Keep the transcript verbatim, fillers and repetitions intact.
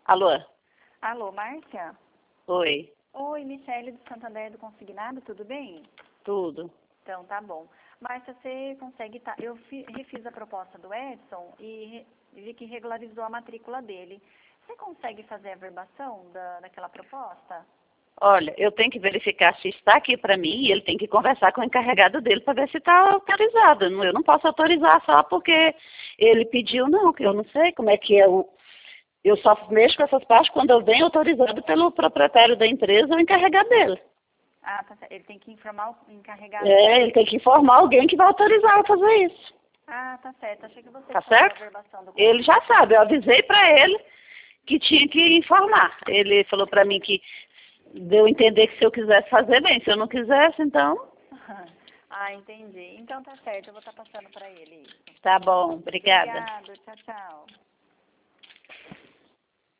Alô? Alô, Márcia? Oi, Oi, Michele do Santander do Consignado, tudo bem? tudo. Então, tá bom. Márcia, você consegue... Tá... Eu fi- refiz a proposta do Edson e re- vi que regularizou a matrícula dele. Você consegue fazer a verbação da, daquela proposta? Olha, eu tenho que verificar se está aqui para mim e ele tem que conversar com o encarregado dele para ver se está autorizado. Não- Eu não posso autorizar só porque ele pediu, não, que eu não sei como é que é o... Eu só mexo com essas partes quando eu venho autorizado pelo proprietário da empresa ou encarregado dele. Ah, tá certo. Ele tem que informar o encarregado. É, ele tem que informar alguém que vai autorizar a fazer isso. Ah, tá certo. Achei que você Tá fazia certo? a verbação do Ele já contrato. sabe, eu avisei para ele que tinha que informar. Ele falou para mim que deu a entender que se eu quisesse fazer bem, se eu não quisesse, então Ah, entendi. Então tá certo. Eu vou estar passando para ele isso. tá bom, obrigada. Obrigado. Tchau, tchau.